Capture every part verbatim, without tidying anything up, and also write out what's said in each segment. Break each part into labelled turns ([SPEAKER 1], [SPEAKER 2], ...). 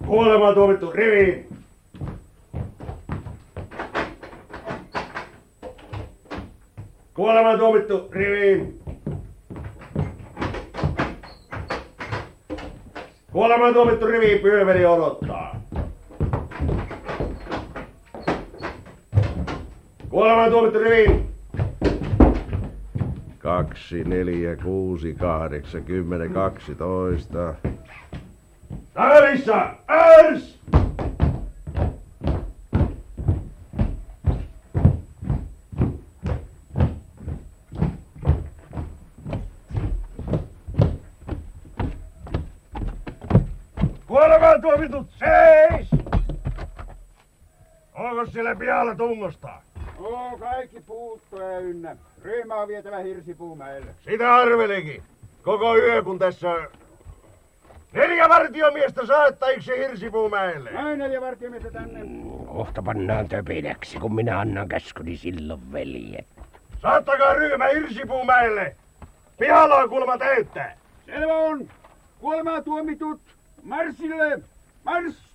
[SPEAKER 1] Kuolemaan tuomittu riviin! Kuolemaan tuomittu riviin! Kuolemaan tuomittu riviin, pyöveli odottaa. Kuolemaan tuomittu riviin!
[SPEAKER 2] Kaksi, neljä, kuusi, kahdeksan, kymmenen, kaksitoista.
[SPEAKER 1] Takarissa! Ärs! Kuolemaan tuomitut seis! Onko siellä pihalla tungosta?
[SPEAKER 3] Oo, kaikki puuttoja ynnä. Ryhmä on vietävä Hirsipuumäelle.
[SPEAKER 1] Sitä arvelinkin. Koko yö kun tässä... Neljä vartiomiestä saattajiksi Hirsipuumäelle.
[SPEAKER 3] Näin neljä vartiomiestä tänne.
[SPEAKER 4] Kohta pannaan töpinäksi, kun minä annan käskyni silloin, veljet.
[SPEAKER 1] Saattakaa ryhmä Hirsipuumäelle. Pihalla on kuulemma täyttää.
[SPEAKER 3] Selvä on. Kuolemaan tuomitut. Marssille. Mars!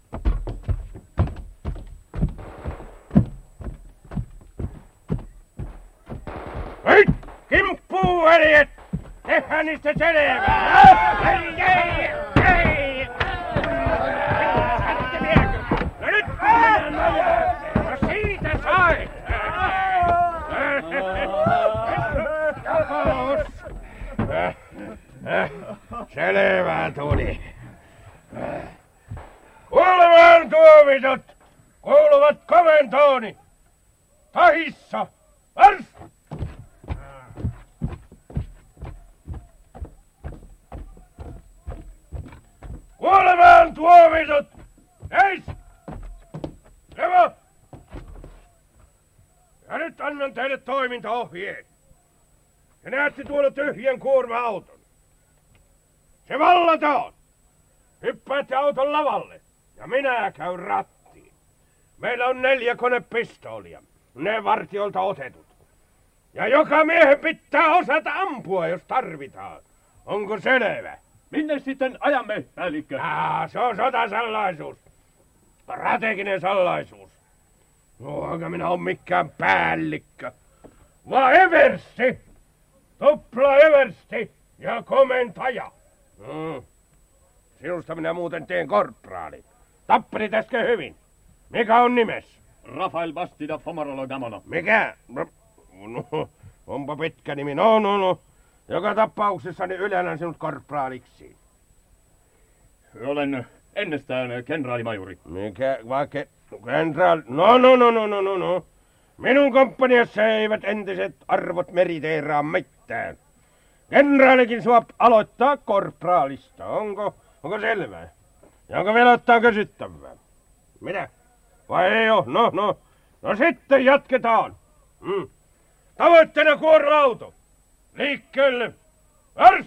[SPEAKER 4] Hei! Kimppuun, veljet! Tehdään niistä selvää! Hei, hei, hei! Saatte viekö? No nyt mennään nojaan! No siitä sai! Selvä tuli. Kuolemaan tuomitut kuuluvat komentooni! Tahissa! Mars! Kuolemaan tuomitut! Eis! Levo! Ja nyt annan teille toimintaohjeen. Te näette tuolla tyhjän kuorma-auton. Se vallataan! Hyppäätte auton lavalle ja minä käyn rattiin. Meillä on neljä konepistoolia, ne vartiolta otetut. Ja joka miehen pitää osata ampua, jos tarvitaan. Onko selvä?
[SPEAKER 5] Minne sitten ajamme, päällikkö?
[SPEAKER 4] Ah, se on sotasalaisuus. Strateginen salaisuus. No, enkä minä ole mikään päällikkö. Vaan eversti. Tupla eversti ja komentaja. Mm. Sinusta minä muuten teen korporaali. Tappelit äsken hyvin. Mikä on nimes?
[SPEAKER 5] Rafael Bastida Pomarolo Gamono.
[SPEAKER 4] Mikä? No, onpa pitkä nimi. No, no, no. Joka tapauksessa niin ylennän sinut korporaaliksi.
[SPEAKER 5] Olen ennestään kenraalimajuri.
[SPEAKER 4] Mikä? Vaikka kenraali? No, no, no, no, no, no, no. Minun komppaniassa eivät entiset arvot meriteeraa mitään. Kenraalikin suo aloittaa korporaalista. Onko, onko selvää? Ja onko vielä ottaa kysyttävää? Mitä? Vai ei oo? No, no. No sitten jatketaan. Mm. Tavoitteena kuorma-auto. Liikkeelle. Mars!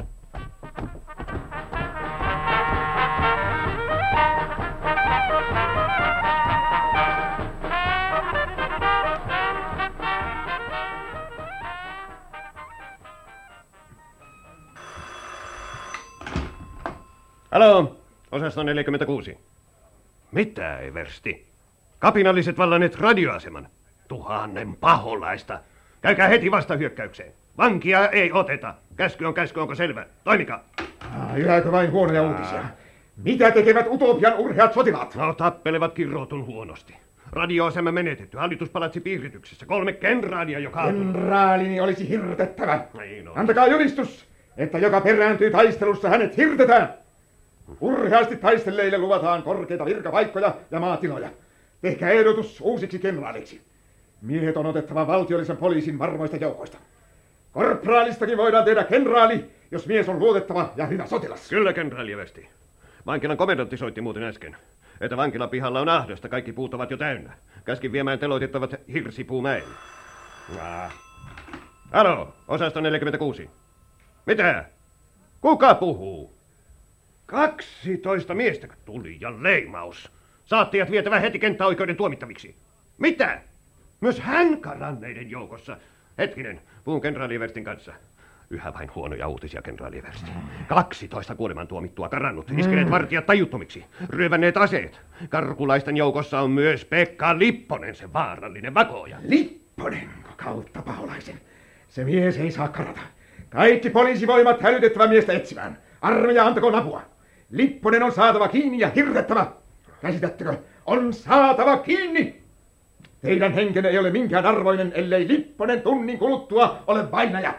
[SPEAKER 6] Halo, osasto neljäkymmentäkuusi. Mitä, eversti? Kapinalliset vallanneet radioaseman. Tuhannen paholaista. Käykää heti vastahyökkäykseen. Vankia ei oteta. Käsky on käsky, onko selvä? Toimikaa.
[SPEAKER 7] Jääkö vain huonoja uutisia? Mitä tekevät Utopian urheat sotilaat?
[SPEAKER 6] No, tappelevat kirroutun huonosti. Radioasema menetetty, hallituspalatsi piirityksessä. Kolme kenraalia jo kaatunut.
[SPEAKER 7] Kenraalini olisi hirtettävä.
[SPEAKER 6] Niin on.
[SPEAKER 7] Antakaa julistus, että joka perääntyy taistelussa hänet hirtetään. Urheasti taistelleille luvataan korkeita virkapaikkoja ja maatiloja. Tehkää ehdotus uusiksi kenraaliksi. Miehet on otettava valtiollisen poliisin varmoista joukoista. Korporaalistakin voidaan tehdä kenraali, jos mies on luotettava ja hyvä sotilas.
[SPEAKER 6] Kyllä, kenraali eversti. Vankilan komendantti soitti muuten äsken, että vankilan pihalla on ahdosta, kaikki puut ovat jo täynnä. Käskin viemään teloitettavat Hirsipuumäelle. Ah. Halo, osasto neljäkymmentäkuusi. Mitä? Kuka puhuu? Kaksitoista miestä tuli ja leimaus. Saattajat vietävä heti kenttäoikeuden tuomittaviksi. Mitä? Myös hän karanneiden joukossa. Hetkinen, puhun kenraali everstin kanssa. Yhä vain huonoja uutisia, kenraali Eversti. kaksitoista kuolemantuomittua karannut, iskeneet vartijat tajuttomiksi, ryövänneet aseet. Karkulaisten joukossa on myös Pekka Lipponen, se vaarallinen vakoja.
[SPEAKER 7] Lipponenko kautta paholaisen? Se mies ei saa karata. Kaikki poliisivoimat hälytettävä miestä etsimään. Armeija antakoon apua. Lipponen on saatava kiinni ja hirtettävä. Käsitättekö? On saatava kiinni! Teidän henkenne ei ole minkään arvoinen, ellei Lipponen tunnin kuluttua ole vainaja.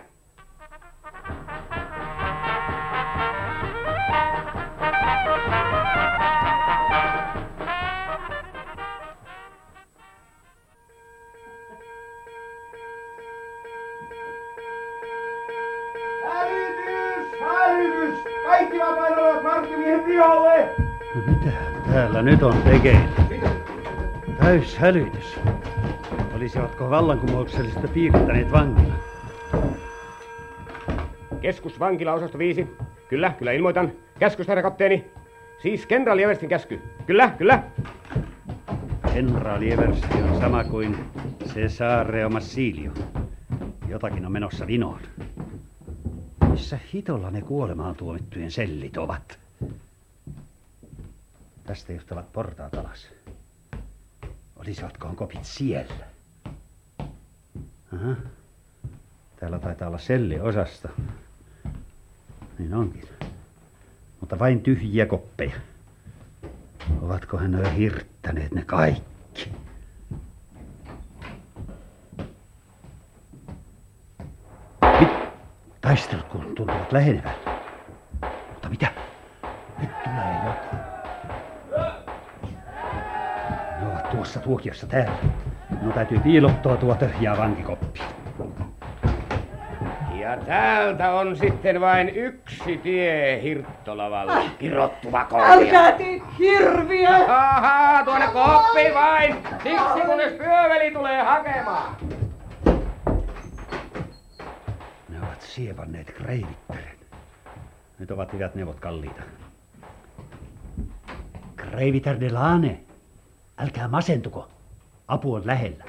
[SPEAKER 1] Hälytys! Hälytys! Kaikki vapaina olevat markkimiehet pihalle!
[SPEAKER 8] No mitä täällä nyt on tekeillä? Täyshälytys. Olisivatko vallankumouksellista piirittäneet vankila?
[SPEAKER 4] Keskusvankila osasto viisi. Kyllä, kyllä ilmoitan. Käskys, herra kapteeni. Siis kenraali Everstin käsky. Kyllä, kyllä.
[SPEAKER 8] Kenraali Eversti on sama kuin Cesare Massilio. Jotakin on menossa vinoon. Missä hitolla ne kuolemaan tuomittujen sellit ovat? Tästä johtavat portaat alas. Olisivatkohan kopit siellä? Aha. Täällä taitaa olla selliosasto. Niin onkin. Mutta vain tyhjiä koppeja. Ovatkohan ne hirttäneet ne kaikki? Mit? Taistelut kun tuntuvat lähenevän. Mutta mitä? Nyt tulee joku. Ne ovat tuossa tuokiossa täällä. Minun täytyy piilottaa tuo töhjää vankikoppia.
[SPEAKER 4] Ja täältä on sitten vain yksi tie Hirttolavalle. Kirottu vakoilija.
[SPEAKER 9] Älkää te hirviö!
[SPEAKER 4] Ahaa, tuonne koppiin vain! Siksi kunnes pyöveli tulee hakemaan.
[SPEAKER 8] Ne ovat siepanneet kreivittären. Nyt ovat hyvät neuvot kalliita. Kreivitär de Lane, älkää masentuko. Apu on lähellä.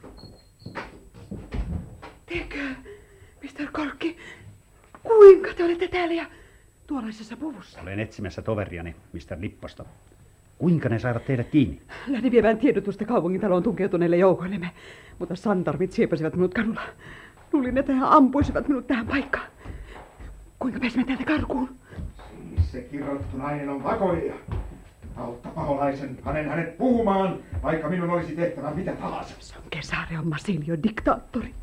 [SPEAKER 9] Tekö, mister Korkki, kuinka te olette täällä ja tuollaisessa puvussa?
[SPEAKER 8] Olen etsimässä toveriani, mister Lipposta. Kuinka ne saivat teidät kiinni?
[SPEAKER 9] Lähdin viemään tiedotusta kaupungintaloon tunkeutuneille joukoillemme, mutta santarmit siepasivat minut kadulla. Luulin, että he ampuisivat minut tähän paikkaan. Kuinka pääsimme täältä karkuun?
[SPEAKER 7] Siis se kirottu nainen on vakoilija. Autta paholaisen, panen hänet puhumaan, vaikka minun olisi tehtävä mitä tahansa.
[SPEAKER 9] Se on Cesare Massilio, diktaattori.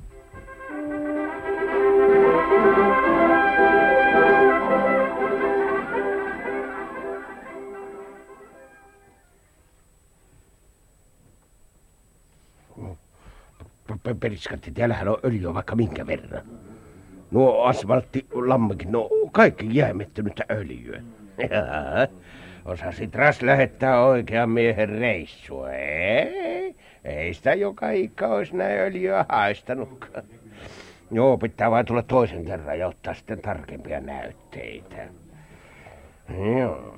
[SPEAKER 4] Periskatti, täällähän on öljyä vaikka minkä verran. Nuo asfalttilammekin, no kaikki jäämettynyttä öljyä. Osasit ras lähettää oikean miehen reissua, ei? Ei sitä joka ikka olisi näin öljyä haistanutkaan. Joo, pitää vain tulla toisen kerran ja ottaa sitten tarkempia näytteitä. Joo.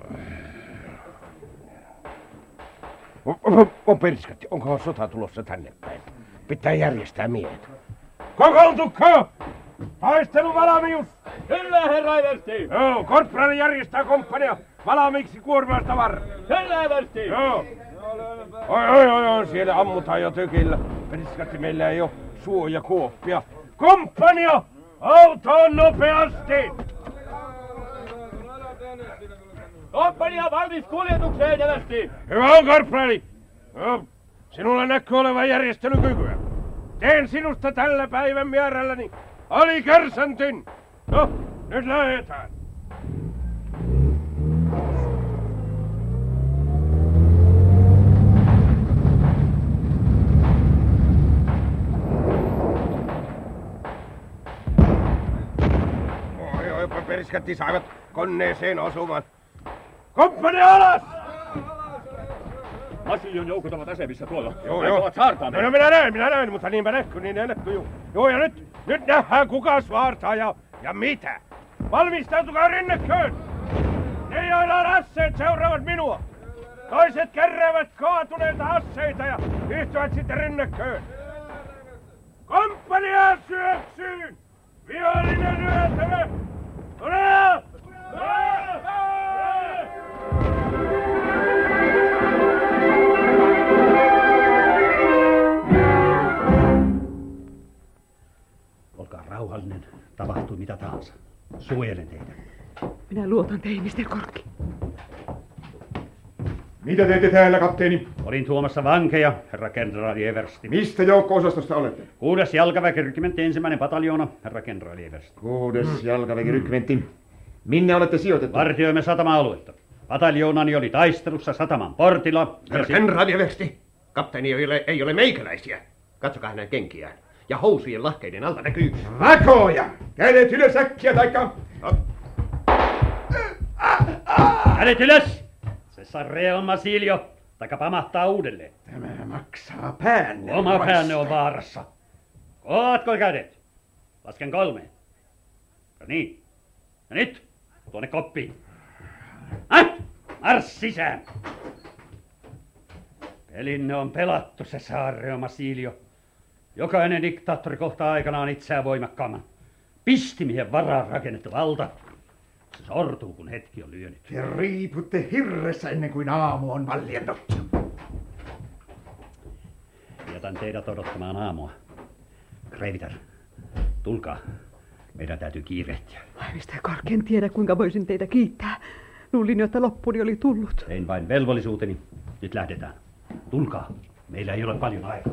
[SPEAKER 4] On periskatti, onkohan sota tulossa tänne päin? Pitää järjestää miehet. Kokoontukko! Taistelu valmius!
[SPEAKER 5] Kyllä, herra Eversti!
[SPEAKER 4] Joo, korporaali järjestää komppania valmiiksi kuormasta varten.
[SPEAKER 5] Kyllä, Eversti!
[SPEAKER 4] Joo. Oi, oi, oi, oi, siellä ammutaan jo tykillä. Periskatti, meillä ei ole suojakuoppia. Komppania! Autoon nopeasti!
[SPEAKER 5] Komppania valmis kuljetukseen, Eversti!
[SPEAKER 4] Hyvä on, korporaali! Joo, sinulla näkyy olevan järjestelykykyä. Teen sinusta tällä päivän määrälläni alikersantin. No, nyt lähdetään. Oi, oi, periskatti saivat koneeseen osumaan. Komppania alas!
[SPEAKER 5] Masilion joukot ovat asemissa tuolla.
[SPEAKER 4] Joo,
[SPEAKER 5] ne
[SPEAKER 4] joo.
[SPEAKER 5] ovat saartaamme.
[SPEAKER 4] No, no minä näen, minä näen, mutta niinpä näkyy, niin ne näkyy. Joo, joo ja nyt, nyt nähdään kuka saartaa ja, ja mitä. Valmistautukaa rinnekköön! Ne joilla on asseet seuraavat minua. Toiset keräävät kaatuneita asseita ja yhtyvät sitten rinnekköön. Komppania syöksyyn! Vihollinen ryöstävä! Ura!
[SPEAKER 8] Olkaa rauhallinen. Tapahtui mitä tahansa. Suojelen teitä.
[SPEAKER 9] Minä luotan teihin, mister Korkki.
[SPEAKER 7] Mitä teette täällä, kapteeni?
[SPEAKER 8] Olin tuomassa vankeja, herra kenraali Eversti.
[SPEAKER 7] Mistä joukko-osastosta olette?
[SPEAKER 8] Kuudes jalkaväkirykmentti, ensimmäinen pataljoona, herra kenraali Eversti.
[SPEAKER 7] Kuudes mm. jalkaväkirykmentti. Minne olette sijoitettu?
[SPEAKER 8] Vartioimme satama-aluetta. Pataljoonani oli taistelussa sataman portilla.
[SPEAKER 6] Herra si- kenraali Eversti, kapteeni ei ole, ei ole meikäläisiä. Katsokaa hänen kenkiään. Ja housujen lahkeiden alta näkyy...
[SPEAKER 7] Rakoja! Kädet ylös äkkiä, taikka...
[SPEAKER 8] Kädet ylös! Se Sarreo Masilio, taikka pamahtaa uudelleen.
[SPEAKER 7] Tämä maksaa päänne.
[SPEAKER 8] Oma päänne on vaarassa. Kootko kädet? Lasken kolmeen. Ja niin. Ja nyt, tuonne koppiin. Äh! Mars sisään! Pelinne on pelattu, se Sarreo Masilio. Jokainen diktaattori kohtaa aikanaan itseään voimakkaamman. Pistimiehen varaan rakennettu valta. Se sortuu, kun hetki on lyönyt.
[SPEAKER 7] Te riiputte hirressä ennen kuin aamu on valjennut.
[SPEAKER 8] Jätän teidät odottamaan aamua. Kreivitar, tulkaa. Meidän täytyy kiirehtiä.
[SPEAKER 9] Ai, mister Korkki, en tiedä kuinka voisin teitä kiittää. Luulin jo, että loppuni oli tullut.
[SPEAKER 8] Tein vain velvollisuuteni. Nyt lähdetään. Tulkaa. Meillä ei ole paljon aikaa.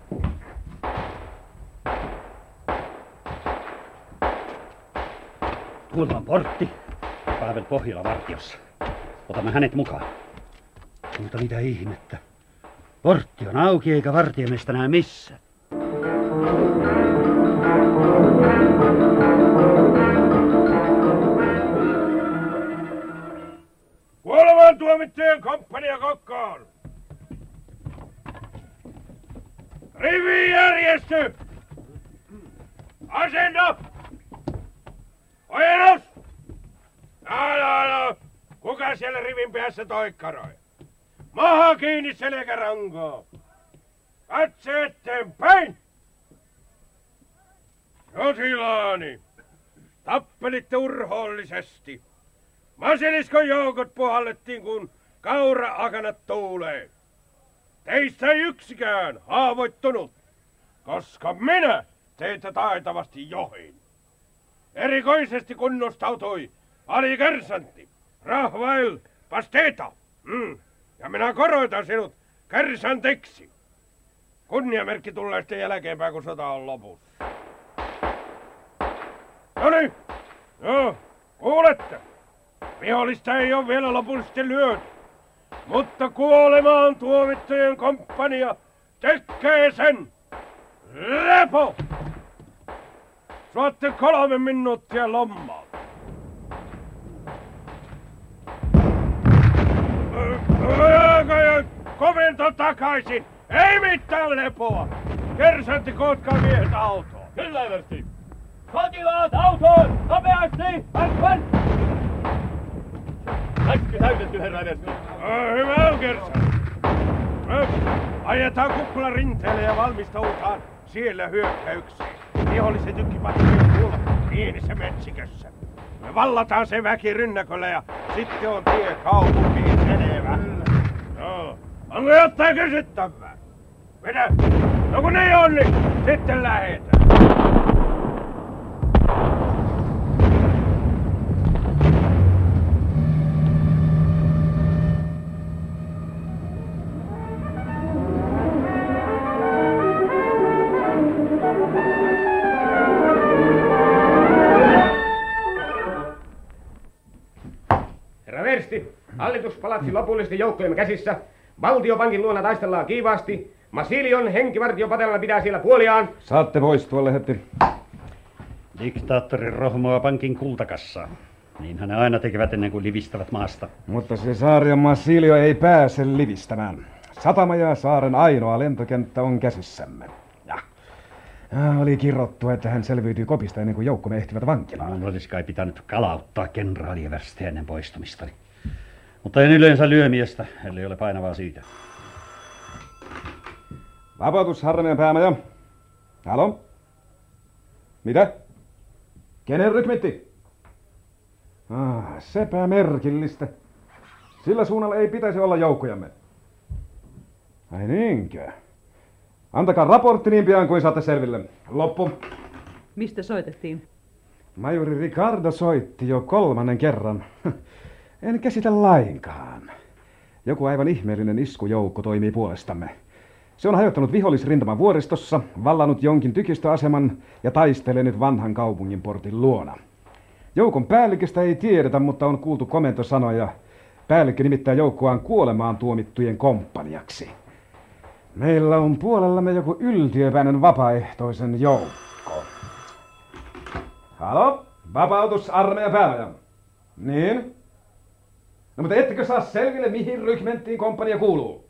[SPEAKER 8] Tuolla on portti. Pavel Pohjola vartiossa. Otamme hänet mukaan. Mutta mitä ihmettä. Portti on auki eikä vartiomestä näe missään.
[SPEAKER 4] Kuolemaan tuomittujen komppania kokkaan! Rivi järjesty! Asento! Ojennus! No, no, no. Kuka siellä rivin päässä toikkaroi? Maha kiinni selkärankoon! Katse eteenpäin! Sotilaani! Tappelitte urhoollisesti. Masiliskon joukot puhallettiin, kun kaura-akanat tuulee. Teistä ei yksikään haavoittunut, koska minä teitä taitavasti johin. Erikoisesti kunnostautui alikersantti Rahvail Pasteta. Mm. Ja minä koroitan sinut kersantiksi. Kunniamerkki tulee sitten jälkeenpäin, kun sota on lopussa. Noniin, joo, kuulette. Vihollista ei ole vielä lopullisesti lyöty, mutta kuolemaan tuomittujen komppania tekee sen. Lepo! Suotte kolme minuuttia lommaa. Komento takaisin! Ei mitään lepoa! Kersantti, kootkaa miehet autoon!
[SPEAKER 5] Kyllä, Eversti! Sotilaat autoon! Nopeasti! Päppän! Äkki täytetty, herra Eversti!
[SPEAKER 4] Hyvä on, kersantti! Ajetaan kukkula rinteelle ja valmistautaan siellä hyökkäykseen. Viholliset ykkipatriot tuolla pienessä metsikössä. Me vallataan se väki rynnäköllä ja sitten on tie kaupunkiin selvä. No, onko jotain kysyttävää? Vedä! No kun ei on, niin sitten lähetään.
[SPEAKER 6] Hallituspalatsi lopullisesti joukkojemme käsissä. Valtiopankin luona taistellaan kiivaasti. Masilion henkivartiopatelana pitää siellä puoliaan.
[SPEAKER 10] Saatte poistua, Lehetti.
[SPEAKER 8] Diktaattori rohmoa pankin kultakassaa. Niinhän ne aina tekevät ennen kuin livistävät maasta.
[SPEAKER 10] Mutta se Saarion Masilio ei pääse livistämään. Satama ja saaren ainoa lentokenttä on käsissämme. Ja. Ja oli kirottu, että hän selviytyy kopista ennen kuin joukkomme ehtivät vankilaan.
[SPEAKER 8] Minun olisi kai pitänyt kalauttaa kenraali Eversti ennen poistumistani. Mutta en yleensä lyö miestä, ellei ole painavaa syytä.
[SPEAKER 10] Vapautus, Harmeen päämaja. Halo? Mitä? Kenen rykmentti? Ah, sepä merkillistä. Sillä suunnalla ei pitäisi olla joukkojamme. Ai niinkö? Antakaa raportti niin pian kuin saatte selville. Loppu.
[SPEAKER 9] Mistä soitettiin?
[SPEAKER 10] Majuri Ricardo soitti jo kolmannen kerran. En käsitä lainkaan. Joku aivan ihmeellinen iskujoukko toimii puolestamme. Se on hajottanut vihollisrintaman vuoristossa, vallannut jonkin tykistöaseman ja taistelee nyt vanhan kaupungin portin luona. Joukon päälliköstä ei tiedetä, mutta on kuultu komentosanoja. Päällikkö nimittää joukkoaan kuolemaan tuomittujen komppaniaksi. Meillä on puolellamme joku yltiöpäinen vapaaehtoisen joukko. Halo? Vapautusarmeija päämaja. Niin? No mutta ettekö saa selville, mihin rykmenttiin komppania kuuluu?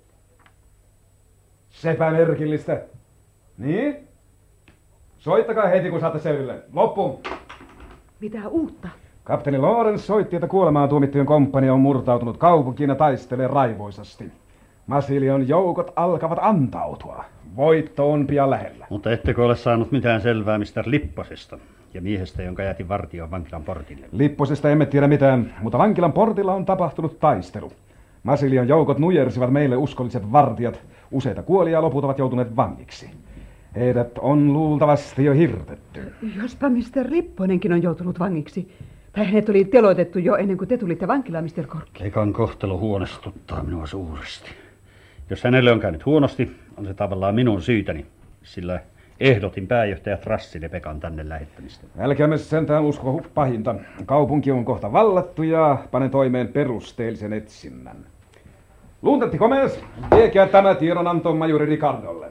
[SPEAKER 10] Sepä merkillistä. Niin? Soittakaa heti, kun saatte selville. Loppu.
[SPEAKER 9] Mitä uutta?
[SPEAKER 10] Kapteeni Lorenz soitti, että kuolemaan tuomittujen komppania on murtautunut kaupunkiin ja taistelee raivoisasti. Masilion joukot alkavat antautua. Voitto on pian lähellä.
[SPEAKER 8] Mutta ettekö ole saanut mitään selvää mister Lipposesta ja miehestä, jonka jätin vartioon vankilan portille?
[SPEAKER 10] Lipposesta emme tiedä mitään, mutta vankilan portilla on tapahtunut taistelu. Masilion joukot nujersivat meille uskolliset vartijat. Useita kuolia loput ovat joutuneet vangiksi. Heidät on luultavasti jo hirtetty.
[SPEAKER 9] Jospa mister Lipponenkin on joutunut vangiksi. Tai hänet oli teloitettu jo ennen kuin te tulitte vankilaan, mister Korkki.
[SPEAKER 8] Ekan kohtelu huonestuttaa minua suuresti. Jos hänelle on käynyt huonosti, on se tavallaan minun syytäni, sillä ehdotin pääjohtaja Trassille Pekan tänne lähettämistä.
[SPEAKER 10] Älkäämme sentään usko pahinta. Kaupunki on kohta vallattu ja panen toimeen perusteellisen etsinnän. Luuntetti Komes, viekää tämä tiedonanto majuri Ricardolle.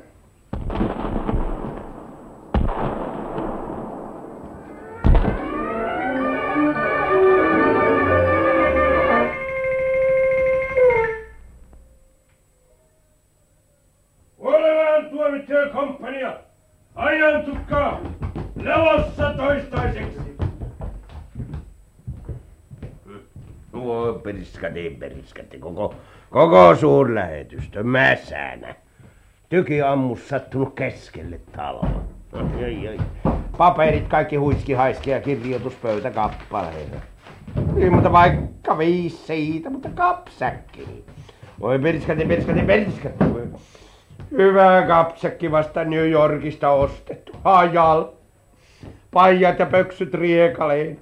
[SPEAKER 4] Kuolemaan tuomittujen komppania! Ajantukkaa! Levossa toistaiseksi!
[SPEAKER 2] Voi periskati, periskati. Koko, koko suurlähetystö mäsänä. Tykiammus sattunut keskelle taloa. Ai, ai. Paperit kaikki huiski haiski ja kirjoituspöytä kappaleita. Ei mutta vaikka viisi siitä, mutta kapsäkki. Voi periskati, periskati, periskati. Hyvä kapsäkki vasta New Yorkista ostettu. Hajal. Paijat ja pöksyt riekaleen.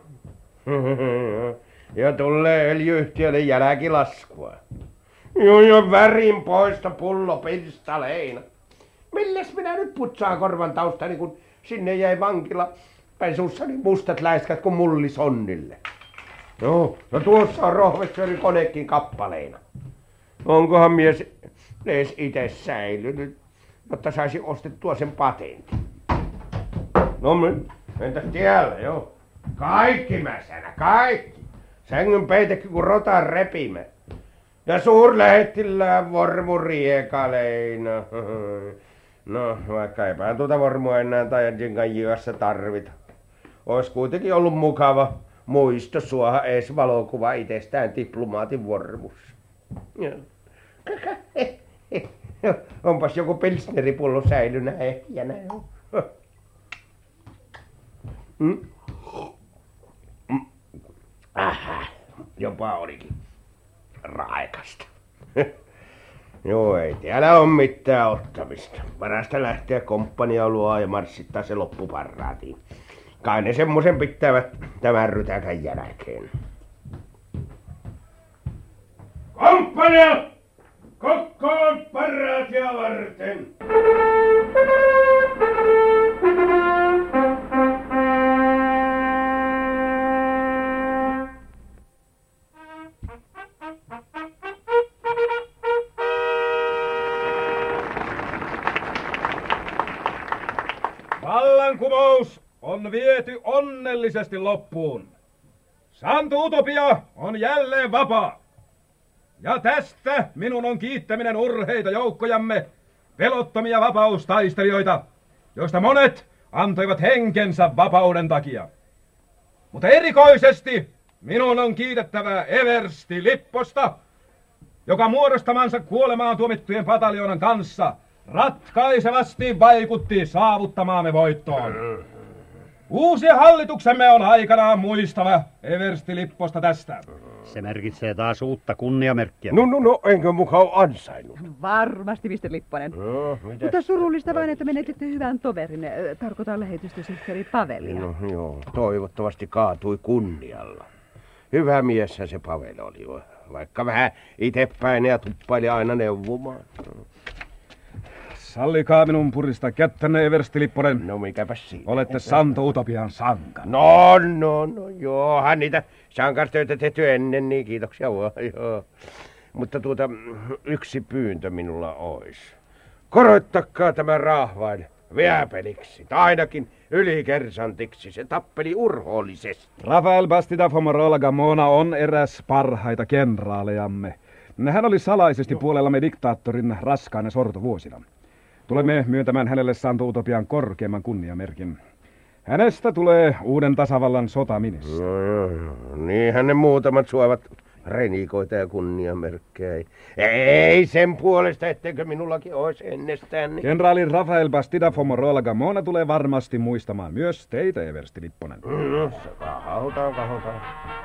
[SPEAKER 2] Ja tulee öljyyhtiölle jälkilaskua. Joo, jo värin poista pullo pirstaleina. Milles minä nyt putsaan korvan taustani, kun sinne jäi vankila pesussani mustat läiskät kuin mullisonnille. Joo, no tuossa on rohvetsörin konekin kappaleina. Onkohan mies edes itse säilynyt, jotta saisi ostettua sen patentin? No entäs siellä, joo? Kaikki mäsänä, kaikki. Sängyn peitekin kuin rotan repimä. Ja suurlähettilään vormu riekaleina. No, vaikka eipä tuota vormua enää Tajadinkan jyössä tarvita. Ois kuitenkin ollut mukava muisto suoha ees valokuva itsestään diplomaatin vormussa. Onpas joku pilsneripullo säilynä ehjänä. Mm? Aha, jopa olikin raikasta. Joo, ei täällä on mitään ottamista. Parasta lähteä komppania luo ja marssittaa se loppuparraatiin. Kai ne semmosen pitävät tämän rytäkän jälkeen. Komppania! Kokkoon parraatia varten!
[SPEAKER 10] Vallankumous on viety onnellisesti loppuun. Santu Utopia on jälleen vapaa. Ja tästä minun on kiittäminen urheita joukkojamme, pelottomia vapaustaistelijoita, joista monet antoivat henkensä vapauden takia. Mutta erikoisesti minun on kiitettävä eversti Lipposta, joka muodostamansa kuolemaan tuomittujen pataljoonan kanssa ratkaisevasti vaikutti saavuttamaamme voittoon. Uusi hallituksemme on aikanaan muistava Eversti Lipposta tästä.
[SPEAKER 8] Se merkitsee taas uutta kunniamerkkiä.
[SPEAKER 2] No, no, no, enkö mukaan ansainnut?
[SPEAKER 9] Varmasti, mister Lipponen.
[SPEAKER 2] No,
[SPEAKER 9] Mutta surullista vain, että menetitte hyvän toverin. Tarkoitan lähetystösihteeri Pavelia.
[SPEAKER 2] No joo, toivottavasti kaatui kunnialla. Hyvä mieshän se Pavel oli, vaikka vähän itepäin ja tuppaili aina neuvomaan.
[SPEAKER 10] Sallikaa minun puristaa kättänne, Eversti Lipponen.
[SPEAKER 2] No mikäpäs siinä.
[SPEAKER 10] Olette Santo Utopian sanka.
[SPEAKER 2] No, no, no, joohan niitä sankartöitä tehty ennen, niin kiitoksia vaan, joo. Mutta tuota, yksi pyyntö minulla olisi. Koroittakaa tämä rahvain viäpeliksi, tai ainakin ylikersantiksi. Se tappeli urhoollisesti.
[SPEAKER 10] Rafael Bastida Fomorola Gamona on eräs parhaita kenraalejamme. Hän oli salaisesti puolellamme diktaattorin raskaana sortovuosina. Tulemme myöntämään hänelle Santo Utopian korkeimman kunniamerkin. Hänestä tulee uuden tasavallan sotaministeri.
[SPEAKER 2] No joo, joo. Niinhän ne muutamat suovat renikoita ja kunniamerkkejä. Ei sen puolesta, etteikö minullakin olisi ennestään. Niin...
[SPEAKER 10] Kenraali Rafael Bastida Fomorola Gamona tulee varmasti muistamaan myös teitä, Eversti Lipponen.
[SPEAKER 2] No, kahautaan, kahautaan.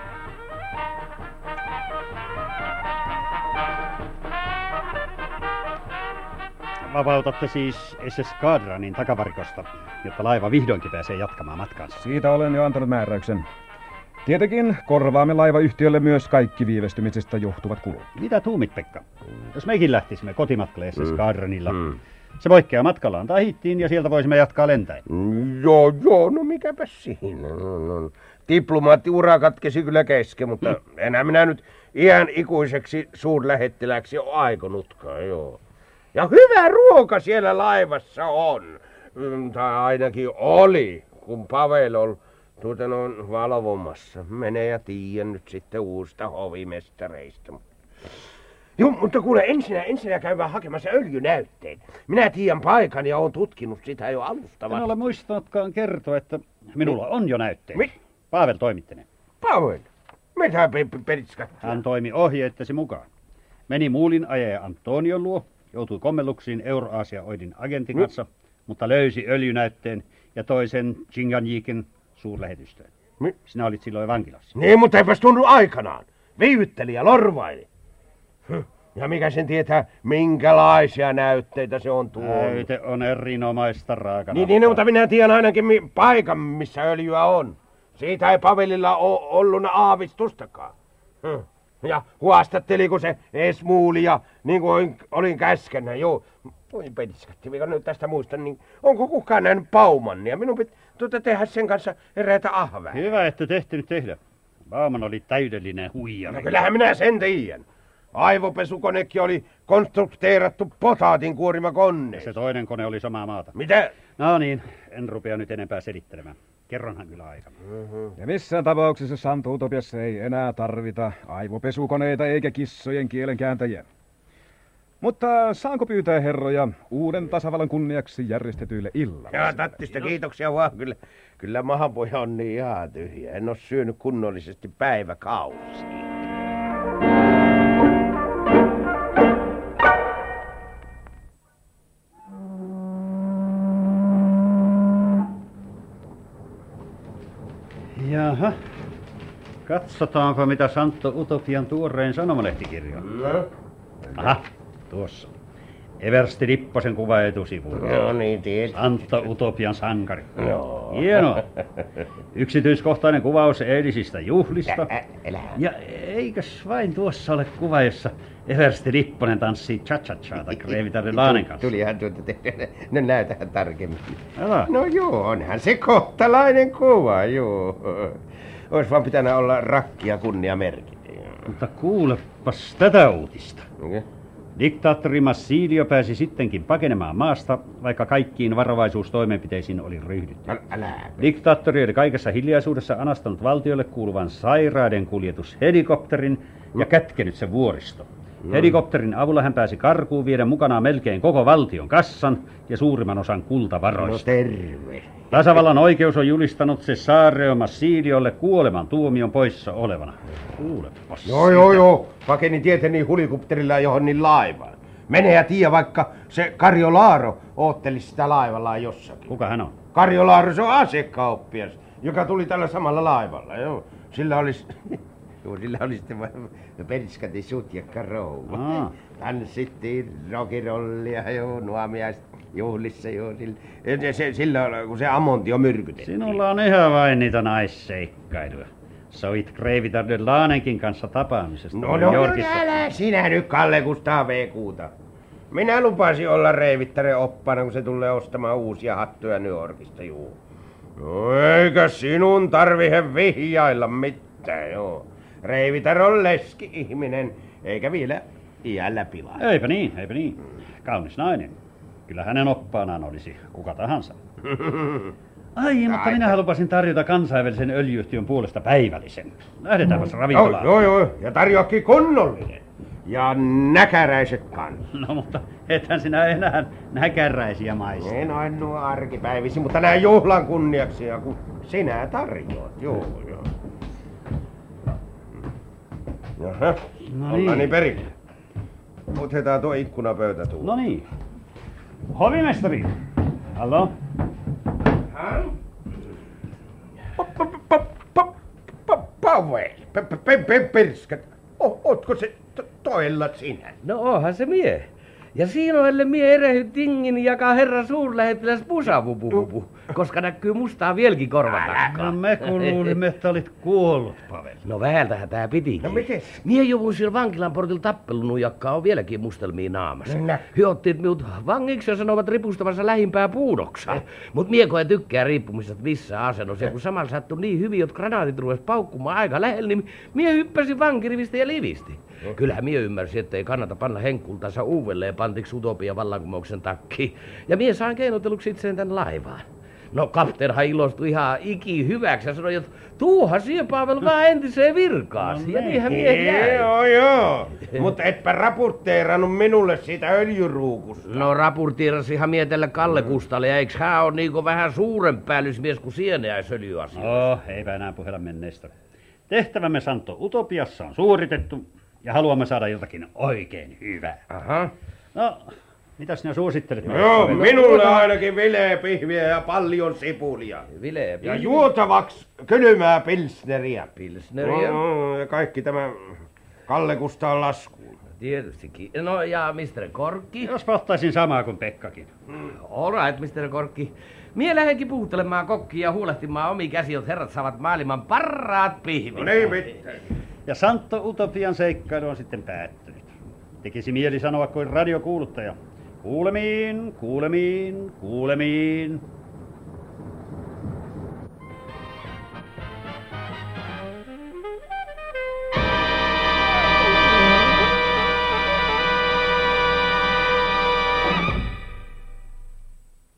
[SPEAKER 8] Vapautatte siis S S Kadranin takavarikosta, jotta laiva vihdoinkin pääsee jatkamaan matkaansa.
[SPEAKER 10] Siitä olen jo antanut määräyksen. Tietenkin korvaamme laivayhtiölle myös kaikki viivästymisestä johtuvat kulut.
[SPEAKER 8] Mitä tuumit, Pekka? Jos mekin lähtisimme kotimatkalle S S Kadranilla, mm. se poikkeaa matkallaan Tahittiin ja sieltä voisimme jatkaa lentäen.
[SPEAKER 2] Mm, joo, joo, no mikäpä siinä. No, no. Diplomaattiura katkesi kyllä kesken, mutta mm. enää minä nyt iän ikuiseksi suurlähettiläksi ole aikonutkaan, joo. Ja hyvä ruoka siellä laivassa on. Tai ainakin oli, kun Pavel on tuota noin valvomassa. Mene ja tiedä nyt sitten uusista hovimestareista. Joo, mutta kuule, ensinnä, ensinnä käydään hakemassa öljynäytteet. Minä tiedän paikan ja olen tutkinut sitä jo alustavasti.
[SPEAKER 8] En ole muistanutkaan kertoa, että minulla on jo näytteet.
[SPEAKER 2] Mi?
[SPEAKER 8] Pavel toimitti ne.
[SPEAKER 2] Pavel? Mitä Peritska?
[SPEAKER 8] Hän toimi ohjeittesi mukaan. Meni muulin ajaja Antonion luo. Joutui kommelluksiin Euro-Aasia-Oidin agentin kanssa, mm. mutta löysi öljynäytteen ja toisen Chinganjikin suurlähetystöön. Mm. Sinä olit silloin vankilassa.
[SPEAKER 2] Niin, mutta eipäs tunnu aikanaan. Viivytteli ja lorvaili. Hm. Ja mikä sen tietää, minkälaisia näytteitä se on tuonut.
[SPEAKER 8] Näyte on erinomaista raakana.
[SPEAKER 2] Niin, niin, mutta minä tiedän ainakin mi- paikan, missä öljyä on. Siitä ei Pavelilla ole ollut aavistustakaan. Hm. Ja huastatteliko se ees muulia, niin kuin olin käskennä, joo. Voi pediskatti, mikä nyt tästä muistan, niin onko kukaan nähnyt Baumannia? Minun pitää tuota tehdä sen kanssa eräitä ahvää.
[SPEAKER 8] Hyvä, että tehty tehdä. Bauman oli täydellinen huijari.
[SPEAKER 2] No kyllähän minä sen tiedän. Aivopesukonekin oli konstrukteerattu potaatin kuorima kone.
[SPEAKER 8] Se toinen kone oli samaa maata.
[SPEAKER 2] Mitä?
[SPEAKER 8] No niin, en rupea nyt enempää selittelemään. Kerronhan kyllä aikana.
[SPEAKER 10] Mm-hmm. Ja missään tapauksessa Santo Utopiassa ei enää tarvita aivopesukoneita eikä kissojen kielenkääntäjiä. Mutta saanko pyytää herroja uuden tasavallan kunniaksi järjestetyille illalle?
[SPEAKER 2] Joo, tattista kiitoksia vaan. Kyllä, kyllä mahanpohja on niin ihan tyhjä. En ole syönyt kunnollisesti päiväkausia.
[SPEAKER 8] Jaha. Katsotaanpa mitä Santo Utopian tuorein sanomalehti kirjoittaa.
[SPEAKER 2] No.
[SPEAKER 8] Aha, tuossa. Eversti Lipposen kuva etusivulla.
[SPEAKER 2] Joo, niin tietysti.
[SPEAKER 8] Santo Utopian sankari.
[SPEAKER 2] Joo.
[SPEAKER 8] Hienoa. Yksityiskohtainen kuvaus eilisistä juhlista.
[SPEAKER 2] Ä, ä, elä.
[SPEAKER 8] Ja eikös vain tuossa ole kuva, jossa Eversti Lipponen tanssii cha-cha-chaata Kreivitari-Laanen kanssa.
[SPEAKER 2] Tulihan tuota tehdä. No näytähän tarkemmin.
[SPEAKER 8] Älä.
[SPEAKER 2] No joo, onhan se kohtalainen kuva, joo. Ois vaan pitänyt olla rakkia kunniamerkit.
[SPEAKER 8] Mutta kuulepas tätä uutista.
[SPEAKER 2] Okay.
[SPEAKER 8] Diktaattori Massilio pääsi sittenkin pakenemaan maasta, vaikka kaikkiin varovaisuustoimenpiteisiin oli ryhdytty.
[SPEAKER 2] Äl, älä.
[SPEAKER 8] Diktaattori oli kaikessa hiljaisuudessa anastanut valtiolle kuuluvan sairaiden kuljetushelikopterin ja kätkenyt sen vuoristo. Mm. Helikopterin avulla hän pääsi karkuun viedä mukanaan melkein koko valtion kassan ja suurimman osan kultavaroista.
[SPEAKER 2] No terve.
[SPEAKER 8] Tasavallan oikeus on julistanut se Saareo Massiliolle kuoleman tuomion poissa olevana. Kuulepas.
[SPEAKER 2] Joo, joo, joo. Pakeni tieteni helikopterilla johonkin laivaan. Mene ja tiedä, vaikka se Karjo Laaro oottelisi sitä laivallaan jossakin.
[SPEAKER 8] Kuka hän on?
[SPEAKER 2] Karjo Laaros on asekauppias, joka tuli tällä samalla laivalla, joo. Sillä olisi... Joo, sillä oli sitten perskati sutjakka rouva.
[SPEAKER 8] Aa.
[SPEAKER 2] Tanssittiin rockirollia, joo, nuomiaista juhlissa, joo. Sillä, se, sillä kun se amonti on myrkytetty.
[SPEAKER 8] Sinulla on ihan vain niitä naisseikkailuja. Sovit Kreivitar de Laanenkin kanssa tapaamisesta.
[SPEAKER 2] No, no, no älä sinä nyt, Kalle Kustaa Veekuuta. Minä lupasin olla Reivittaren oppana, kun se tulee ostamaan uusia hattuja New Yorkista, juu. No eikä sinun tarvihe vihjailla mitään, joo. Reivitar on leski-ihminen, eikä vielä iällä pilaa.
[SPEAKER 8] Eipä niin, eipä niin. Kaunis nainen. Kyllä hänen oppaanaan olisi kuka tahansa. Ai, mutta minä lupasin tarjota kansainvälisen öljyyhtiön puolesta päivällisen. Lähdetäänpäs ravintolaan.
[SPEAKER 2] Joo, joo, joo. Ja tarjoakin kunnollinen. Ja näkäräiset kanssa.
[SPEAKER 8] No, mutta ethän sinä enää näkäräisiä maista.
[SPEAKER 2] En noin nuo arkipäivisi, mutta näin juhlan kunniaksi, ja kun sinä tarjoat. Joo, joo. Jaha,
[SPEAKER 8] no
[SPEAKER 2] ollaan
[SPEAKER 8] niin
[SPEAKER 2] perille. Otetaan tuo ikkunapöytä tuolla.
[SPEAKER 8] No niin. Hovimestari. Hallo?
[SPEAKER 2] Pavel, perskat. Ootko se toella sinä?
[SPEAKER 11] No oohan se mie. Ja siinoille mie erehy tingin jakaa herra suurlähettiläs Pusavupupupu, koska näkyy mustaa vieläkin korvatakkaa.
[SPEAKER 8] No me kun luulimme, että olit kuollut, Pavel.
[SPEAKER 11] No väältähän tää pitikin.
[SPEAKER 2] No mites?
[SPEAKER 11] Mie juvuin siellä vankilan portilla tappelun, jakka on vieläkin mustelmia naamassa.
[SPEAKER 2] Nä.
[SPEAKER 11] He ottivat minut vangiksi ja sanovat ripustavansa lähimpää puudoksaa. Mut mie koen tykkää riippumisesta missä asennossa. Ja kun samalla sattui niin hyvin, että granaatit ruvesi paukkumaan aika lähellä, niin mie hyppäsin vankirivistä ja livisti. Kyllähän mie ymmärsin, ettei kannata panna henkkultansa uudelleen pantiksi utopia vallankumouksen takkiin. Ja mie saan keinoteluksi itseen tän laivaan. No kapteenhan ilostui ihan iki hyväksi ja sanoi, että tuuhan siihen Pavel vaan entiseen virkaasi. No, ja niinhän mie jäi.
[SPEAKER 2] Joo, joo. Mutta etpä raporteerannut minulle siitä öljyruukusta.
[SPEAKER 11] No raporteerasihan mie tälle Kalle Kustalle, ja eiks hän on niinku vähän suuren päällysmies kuin sieneäisöljyasioissa?
[SPEAKER 8] No, eipä enää puhella menneestä. Tehtävämme Santo Utopiassa on suoritettu ja haluamme saada jotakin oikein hyvää.
[SPEAKER 11] Aha.
[SPEAKER 8] No, mitäs sinä suosittelet?
[SPEAKER 2] No joo, minulle ainakin vileäpihviä ja paljon sipulia.
[SPEAKER 11] Vileäpihviä?
[SPEAKER 2] Ja juotavaksi kylmää pilsneriä.
[SPEAKER 11] Pilsneriä?
[SPEAKER 2] No, ja kaikki tämä Kalle Kustaan laskuun.
[SPEAKER 11] Tietystikin. No ja mister Korkki?
[SPEAKER 8] Jos ottaisin samaa kuin Pekkakin.
[SPEAKER 11] Mm, all right, mister Korkki. Mie lähdenkin puhuttelemaan kokkia ja huolehtimaan omi käsi, että herrat saavat maailman parhaat pihvit.
[SPEAKER 2] No niin mitään.
[SPEAKER 8] Ja Santo Utopian seikkailu on sitten päättynyt. Tekisi mieli sanoa kuin radiokuuluttaja. Kuulemiin, kuulemiin, kuulemiin.